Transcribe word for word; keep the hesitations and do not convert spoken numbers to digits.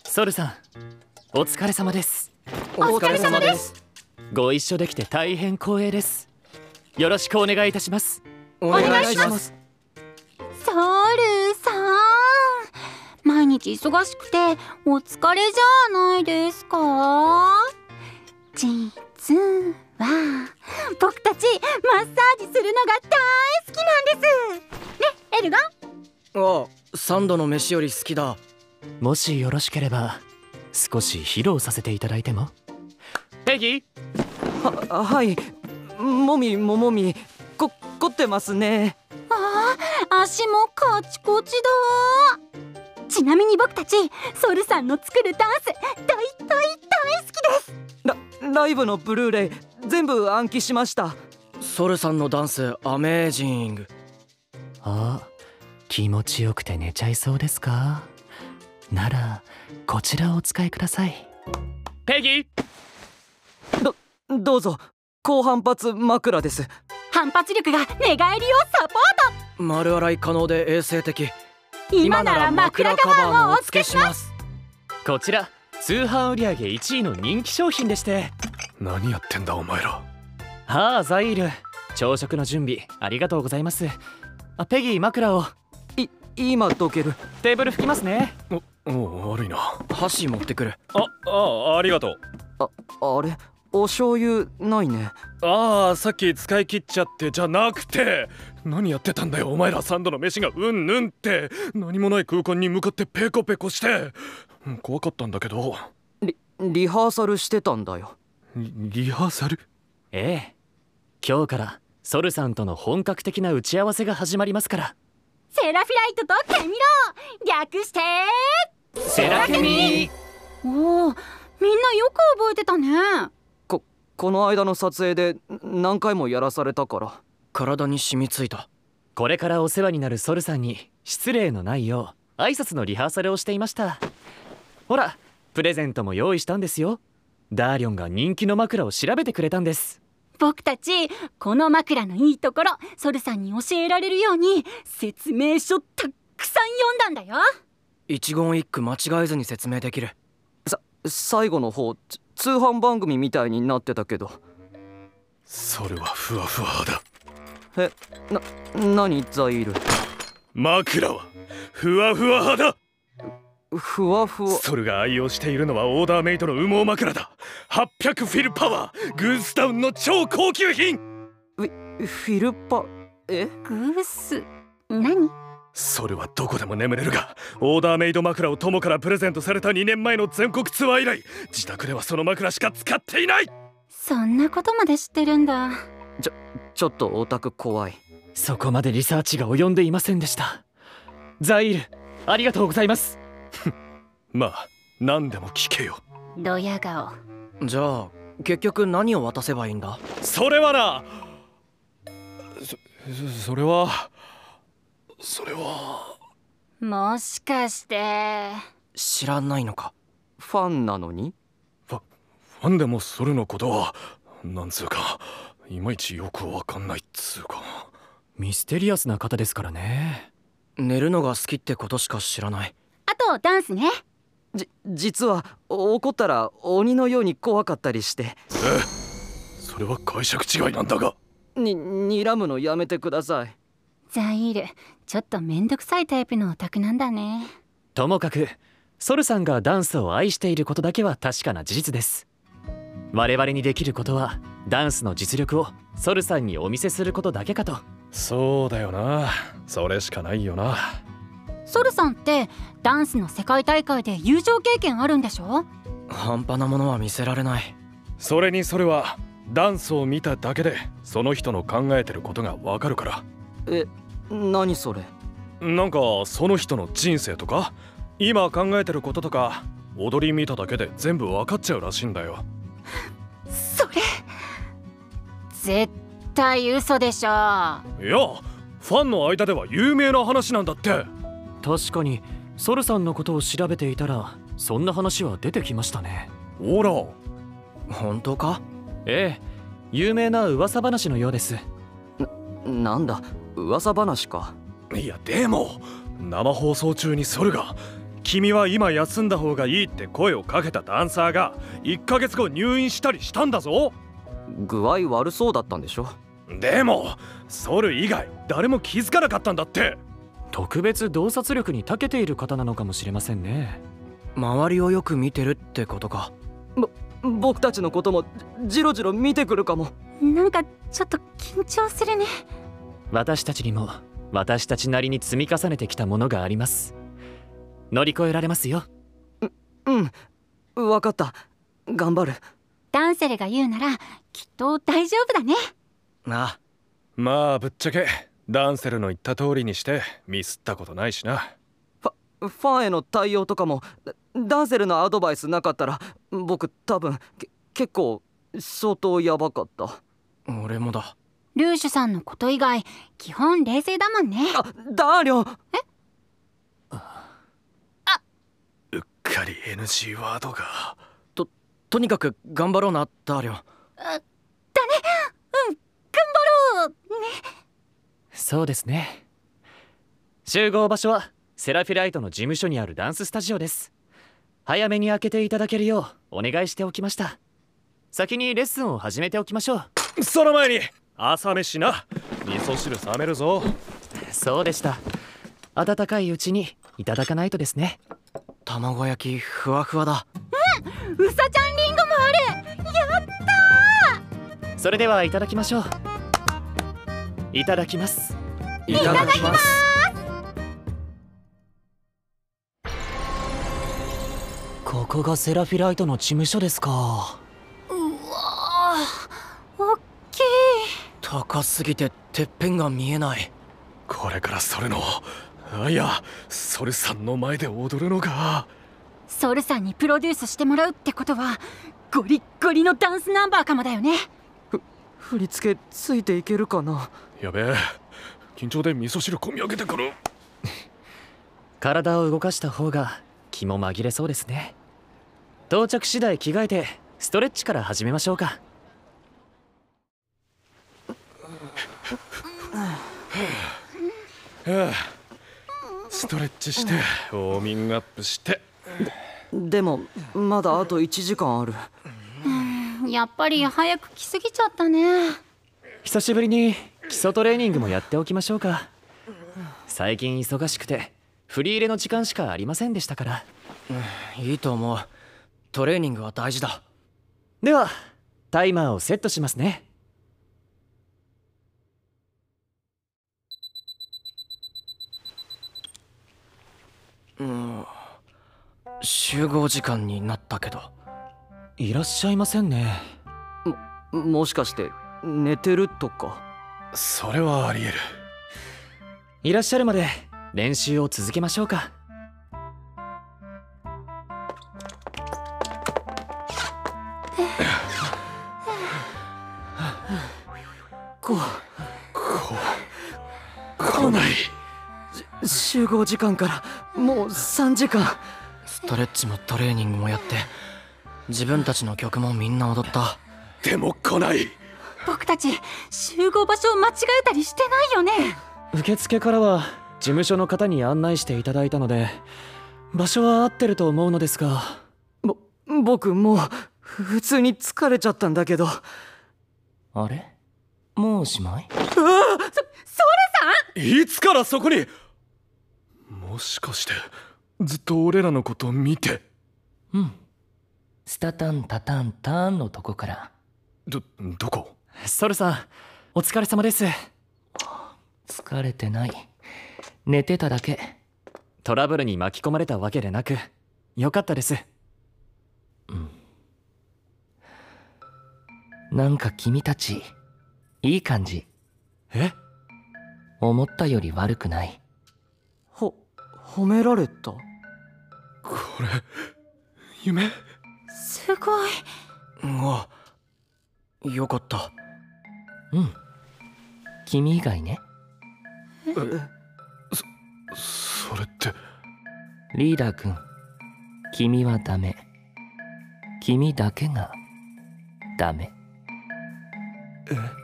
ソルさん、お疲れ様です。 お疲れ様です。 ご一緒できて大変光栄です。よろしくお願いいたします。 お願いします。 ソルさん、毎日忙しくてお疲れじゃないですか？実は僕たちマッサージするのが大好きなんですね、エルガン。 ああ、三度の飯より好きだ。 もしよろしければ少し披露させていただいても。ペギーは、はい、もみももみこ凝ってますね。 ああ、足もカチコチだ。ちなみに僕たちソルさんの作るダンス大大大好きです。 ラ, ライブのブルーレイ全部暗記しました。 ソルさんのダンスアメージング。 あ、気持ちよくて寝ちゃいそうですか？ならこちらをお使いください。ペギどどうぞ。高反発枕です。 反発力が寝返りをサポート。 丸洗い可能で衛生的。 今なら枕カバーもお付けします。 こちら通販売上いちいの人気商品でして。 何やってんだお前ら。 はあ、ザイール、朝食の準備ありがとうございます。あ、ペギー、枕を。 い今どける。 テーブル拭きますね。 おお、悪いな。 箸持ってくる。 ああ、ありがとう。 ああれ、お醤油ないね。 ああ、さっき使い切っちゃってじゃなくて、何やってたんだよお前ら。三度の飯がうんぬんって、何もない空間に向かってペコペコして、怖かったんだけど。 リ, リハーサルしてたんだよ。 リ, リハーサル？ ええ、今日からソルさんとの本格的な打ち合わせが始まりますから。 セラフィライトとケミロ、略してセラケミ。 おお、みんなよく覚えてたね。 ここの間の撮影で何回もやらされたから体に染みついた。 これからお世話になるソルさんに失礼のないよう挨拶のリハーサルをしていました。ほら、プレゼントも用意したんですよ。ダーリョンが人気の枕を調べてくれたんです。 僕たちこの枕のいいところソルさんに教えられるように説明書たくさん読んだんだよ。 一言一句間違えずに説明できる。 さ最後の方通販番組みたいになってたけど。 それはふわふわだ。 え、な、何ザイール。 枕はふわふわ派だ。 ふわふわ。 ソルが愛用しているのはオーダーメイドの羽毛枕だ。はっぴゃくフィルパワー、グースタウンの超高級品。 フィ、フィルパえグース何？ ソルはどこでも眠れるが、オーダーメイド枕を友からプレゼントされたにねんまえの全国ツアー以来、自宅ではその枕しか使っていない。 そんなことまで知ってるんだ。 ちょちょっとオタク怖い。 そこまでリサーチが及んでいませんでした。ザイール、ありがとうございます。 まあ何でも聞けよ。 ドヤ顔。 じゃあ結局何を渡せばいいんだ？ それはな、そ, それはそれはもしかして知らないのか？ ファンなのに？ ファ、ファンでもソルのことはなんつうかいまいちよくわかんないっつうか。 ミステリアスな方ですからね。 寝るのが好きってことしか知らない。 あとダンスね。 じ実は怒ったら鬼のように怖かったりして。え、 それは解釈違いなんだが。 に睨むのやめてください。 ザイール、ちょっとめんどくさいタイプのオタクなんだね。 ともかくソルさんがダンスを愛していることだけは確かな事実です。我々にできることはダンスの実力をソルさんにお見せすることだけかと。 そうだよな、それしかないよな。 ソルさんってダンスの世界大会で優勝経験あるんでしょ？ 半端なものは見せられない。 それにそれはダンスを見ただけでその人の考えてることがわかるから。 え、何それ？ なんかその人の人生とか今考えてることとか踊り見ただけで全部わかっちゃうらしいんだよ。 それ絶対嘘でしょ。いや、 ファンの間では有名な話なんだって。 確かにソルさんのことを調べていたらそんな話は出てきましたね。 ほら、 本当か？ ええ、有名な噂話のようです。 な、なんだ噂話か。 いやでも生放送中にソルが君は今休んだ方がいいって声をかけたダンサーがいっかげつご入院したりしたんだぞ。 具合悪そうだったんでしょ。 でもソル以外誰も気づかなかったんだって。 特別洞察力に長けている方なのかもしれませんね。 周りをよく見てるってことか。 ぼ僕たちのこともジロジロ見てくるかも。 なんかちょっと緊張するね。 私たちにも私たちなりに積み重ねてきたものがあります。乗り越えられますよ。 うん分かった、頑張る。 ダンセルが言うならきっと大丈夫だね。 なあ、 まあぶっちゃけダンセルの言った通りにしてミスったことないしな。 ファファンへの対応とかもダンセルのアドバイスなかったら僕多分け結構相当ヤバかった。 俺もだ。 ルーシュさんのこと以外基本冷静だもんね。 あ、ダーリョン。 えうっかり エヌジー ワードが。 ととにかく頑張ろうなダーリョン。 だね。うん、頑張ろうね。 そうですね。集合場所はセラフィライトの事務所にあるダンススタジオです。早めに開けていただけるようお願いしておきました。先にレッスンを始めておきましょう。 その前に朝飯な。味噌汁冷めるぞ。 そうでした。温かいうちにいただかないとですね。 卵焼きふわふわだ。 うん、うさちゃんリンゴもある。やったー。 それではいただきましょう。いただきます。 いただきます。 ここがセラフィライトの事務所ですか。 うわー、おっきい。 高すぎててっぺんが見えない。 これからそれのあいやソルさんの前で踊るのか。 ソルさんにプロデュースしてもらうってことはゴリッゴリのダンスナンバーかもだよね。 ふ振り付けついていけるかな。 やべえ、緊張で味噌汁込み上げてくる。 体を動かした方が気も紛れそうですね。到着次第着替えてストレッチから始めましょうか。 ストレッチしてウォーミングアップして。 でもまだあといちじかんある。 やっぱり早く来すぎちゃったね。 久しぶりに基礎トレーニングもやっておきましょうか。最近忙しくて振り入れの時間しかありませんでしたから。 いいと思う。トレーニングは大事だ。 ではタイマーをセットしますね。 うん集合時間になったけど。 いらっしゃいませんね。 ももしかして寝てるとか。 それはありえる。 いらっしゃるまで練習を続けましょうか。 ここ来ない。 集合時間からもうさんじかん。 ストレッチもトレーニングもやって自分たちの曲もみんな踊った。 でも来ない。 僕たち集合場所を間違えたりしてないよね。 受付からは事務所の方に案内していただいたので場所は合ってると思うのですが。 ぼ僕もう普通に疲れちゃったんだけど。 あれもうおしまい？ そ、ソルさん？ いつからそこに。もしかしてずっと俺らのことを見て。 うん。スタタンタタンターンのとこから。 どどこ？ ソルさんお疲れ様です。 疲れてない。寝てただけ。 トラブルに巻き込まれたわけでなくよかったです。 うん。なんか君たちいい感じ。 え？ 思ったより悪くない。 ほ褒められた？ これ夢？ すごい。 うわよかった。 うん。君以外ね。 えそそれって。 リーダー君、君はダメ。君だけがダメ。 え